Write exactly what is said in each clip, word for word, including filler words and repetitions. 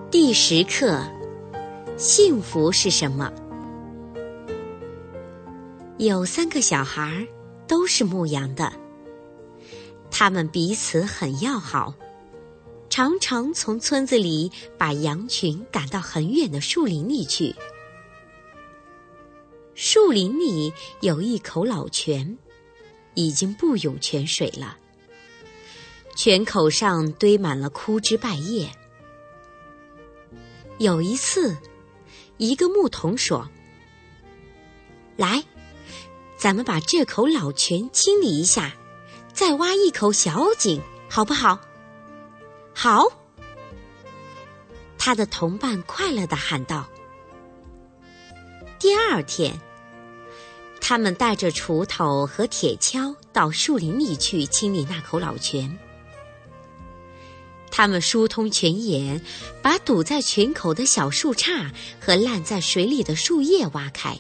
第十课，幸福是什么？有三个小孩都是牧羊的，他们彼此很要好，常常从村子里把羊群赶到很远的树林里去。树林里有一口老泉，已经不涌泉水了，泉口上堆满了枯枝败叶。有一次，一个牧童说：“来，咱们把这口老泉清理一下，再挖一口小井，好不好？”“好！”他的同伴快乐地喊道。第二天，他们带着锄头和铁锹到树林里去清理那口老泉。他们疏通泉眼，把堵在泉口的小树杈和烂在水里的树叶挖开。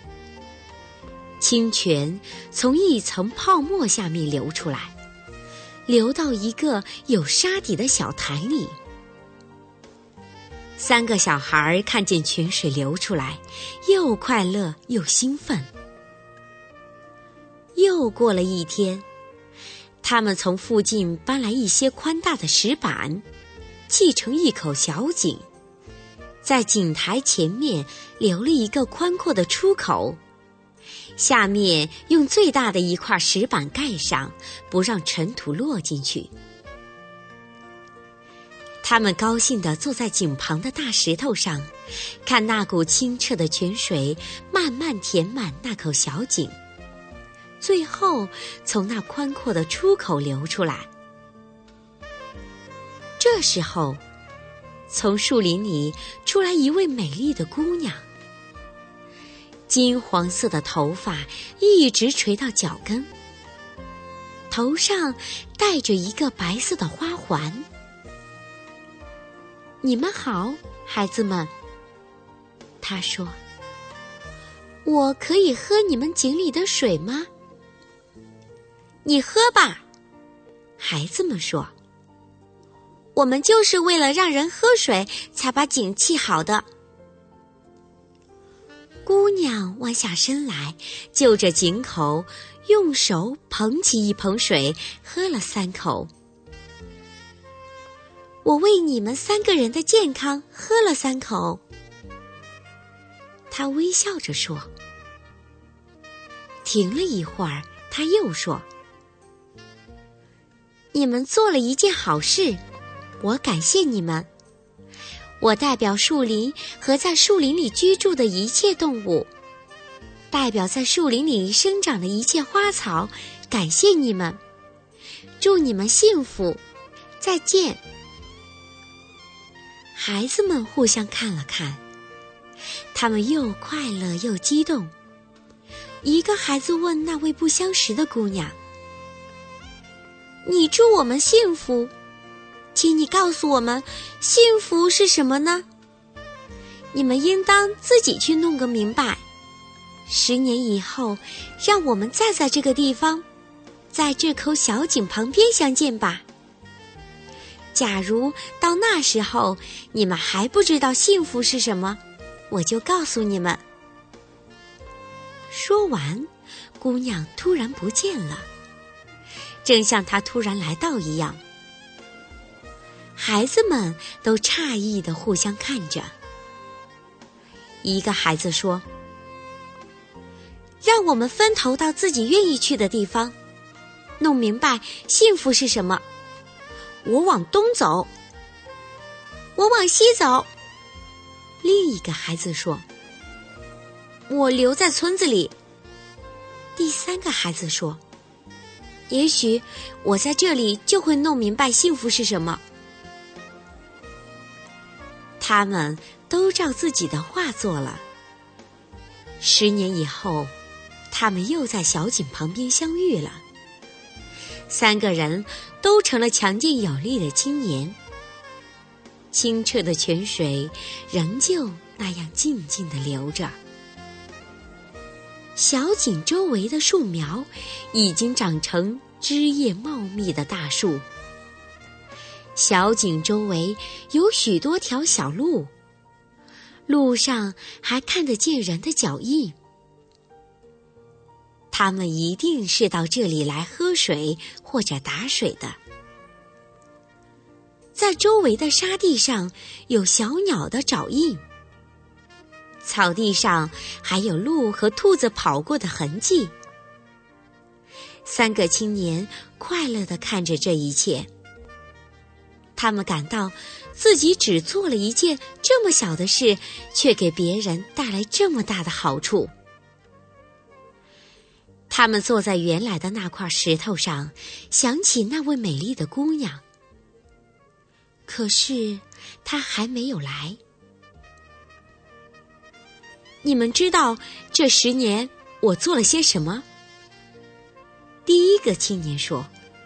清泉从一层泡沫下面流出来，流到一个有沙底的小潭里。三个小孩看见泉水流出来，又快乐又兴奋。又过了一天，他们从附近搬来一些宽大的石板，砌成一口小井，在井台前面留了一个宽阔的出口，下面用最大的一块石板盖上，不让尘土落进去。他们高兴地坐在井旁的大石头上，看那股清澈的泉水慢慢填满那口小井，最后从那宽阔的出口流出来。这时候，从树林里出来一位美丽的姑娘，金黄色的头发一直垂到脚跟，头上戴着一个白色的花环。“你们好，孩子们。”她说，“我可以喝你们井里的水吗？”“你喝吧。”孩子们说，“我们就是为了让人喝水才把井砌好的。”姑娘弯下身来，就着井口，用手捧起一盆水，喝了三口。“我为你们三个人的健康喝了三口。”她微笑着说。停了一会儿，她又说：“你们做了一件好事，我感谢你们。我代表树林和在树林里居住的一切动物，代表在树林里生长的一切花草，感谢你们。祝你们幸福，再见。”孩子们互相看了看，他们又快乐又激动。一个孩子问那位不相识的姑娘：“你祝我们幸福，请你告诉我们，幸福是什么呢？你们应当自己去弄个明白。十年以后，让我们再在这个地方，在这口小井旁边相见吧。假如到那时候你们还不知道幸福是什么，我就告诉你们。”说完，姑娘突然不见了，正像她突然来到一样。孩子们都诧异地互相看着。一个孩子说：“让我们分头到自己愿意去的地方，弄明白幸福是什么。我往东走。”“我往西走。”另一个孩子说。“我留在村子里。”第三个孩子说：“也许我在这里就会弄明白幸福是什么。”他们都照自己的话做了。十年以后，他们又在小井旁边相遇了。三个人都成了强健有力的青年。清澈的泉水仍旧那样静静地流着。小井周围的树苗已经长成枝叶茂密的大树， 小井周围有许多条小路，路上还看得见人的脚印。他们一定是到这里来喝水或者打水的。在周围的沙地上有小鸟的爪印，草地上还有鹿和兔子跑过的痕迹。三个青年快乐地看着这一切，他们感到自己只做了一件这么小的事，却给别人带来这么大的好处。他们坐在原来的那块石头上，想起那位美丽的姑娘，可是她还没有来。你们知道这十年我做了些什么？第一个青年说，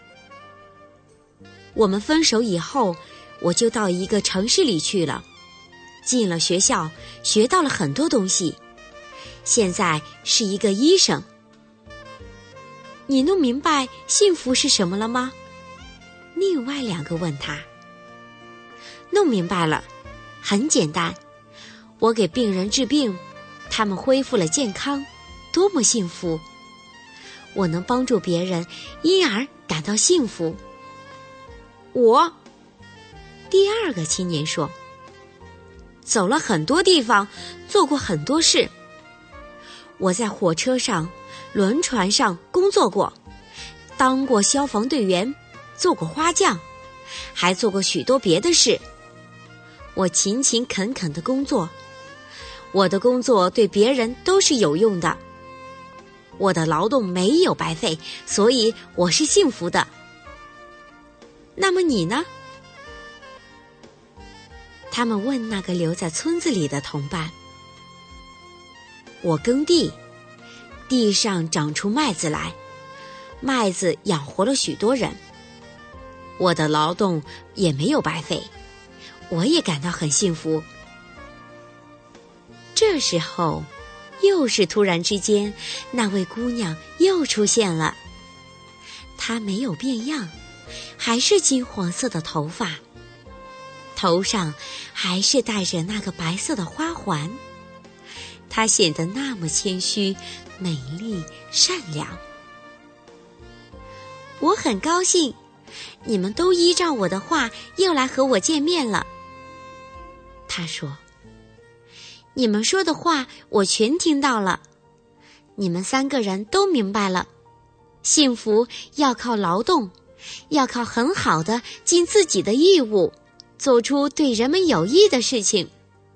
我们分手以后，我就到一个城市里去了，进了学校，学到了很多东西，现在是一个医生。你弄明白幸福是什么了吗？另外两个问他。弄明白了，很简单，我给病人治病，他们恢复了健康，多么幸福！我能帮助别人，因而感到幸福。我，第二个青年说，走了很多地方，做过很多事。我在火车上、轮船上工作过，当过消防队员，做过花匠，还做过许多别的事。我勤勤恳恳地工作，我的工作对别人都是有用的。我的劳动没有白费，所以我是幸福的。那么你呢？他们问那个留在村子里的同伴。我耕地，地上长出麦子来，麦子养活了许多人。我的劳动也没有白费，我也感到很幸福。这时候，又是突然之间，那位姑娘又出现了。她没有变样，还是金黄色的头发，头上还是戴着那个白色的花环。她显得那么谦虚、美丽、善良。我很高兴，你们都依照我的话又来和我见面了。她说，你们说的话我全听到了，你们三个人都明白了，幸福要靠劳动，要靠很好的尽自己的义务，做出对人们有益的事情。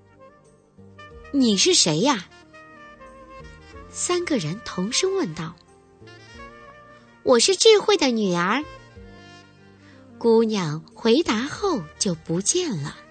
你是谁呀？三个人同声问道。我是智慧的女儿。姑娘回答后就不见了。